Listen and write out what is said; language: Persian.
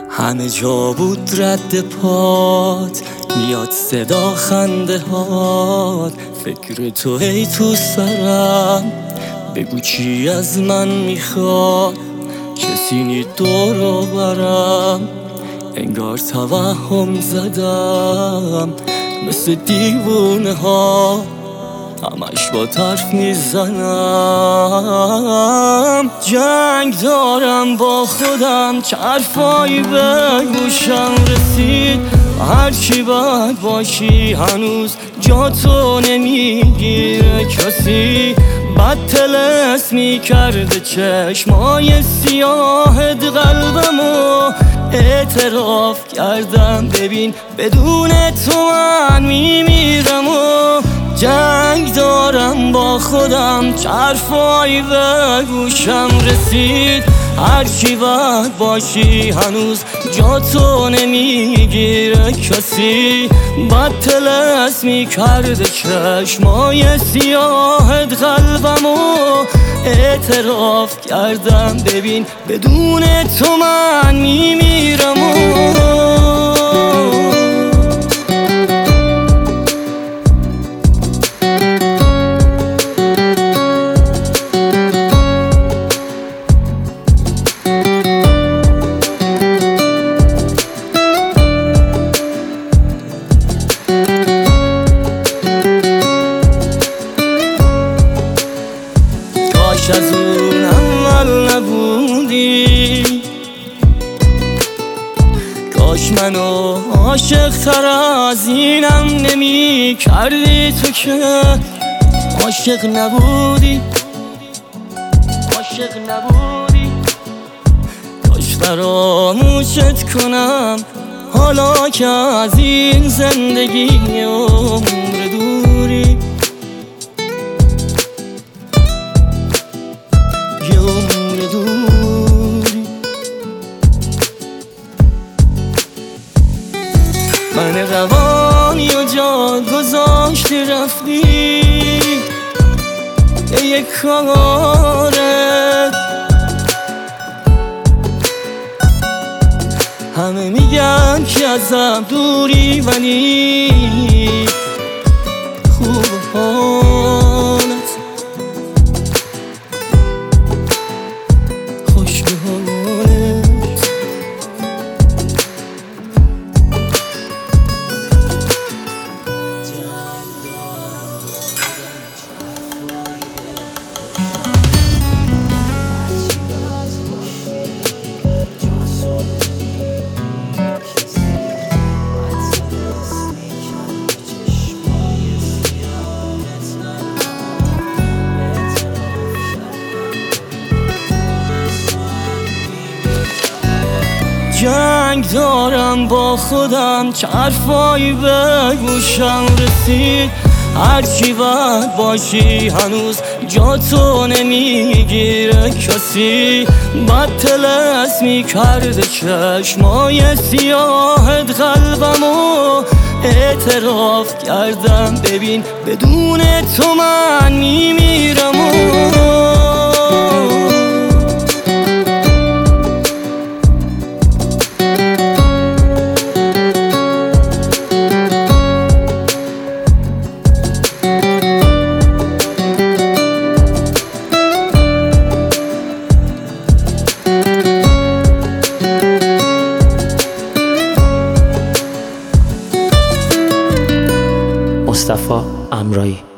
همه جا بود رد پات، میاد صدا خنده هات، فکر تو هی تو سرم، بگو چی از من میخواد، کسی نی دورو برم، انگار توهم زدم مثل دیوونه ها، همش با طرف میزنم. جنگ دارم با خودم، چه حرفایی به گوشم رسید، هرچی باید باشی هنوز جا تو نمیگیره کسی، بد طلسمی کرده چشمای سیاهت قلبمو، اعتراف کردم ببین بدون تو من میمیرم و جنگ دارم با خودم، چه حرفایی به گوشم رسید، هرچی باید باشی هنوز جا تو نمیگیره کسی، بد طلسمی کرده چشمای سیاهت قلبمو، اعتراف کردم ببین بدون تو من میمیرم و کاش از اون اول نبودی، کاش منو عاشق تر از اینم نمی کردی، تو که عاشق نبودی، عاشق نبودی، کاش فراموشت کنم حالا که از این زندگی عمر دوری، من روانی و جا گذاشتی رفتی به یک کارت، همه میگن که ازم دوری ولی خوب حالت خوش به حالت. جنگ دارم با خودم، چه حرفایی به گوشم رسید، هرچی باید باشی هنوز جا تو نمیگیره کسی، بد طلسمی کرده چشمای سیاهت قلبمو، اعتراف کردم ببین بدون تو من میمیرم و مصطفی امرایی.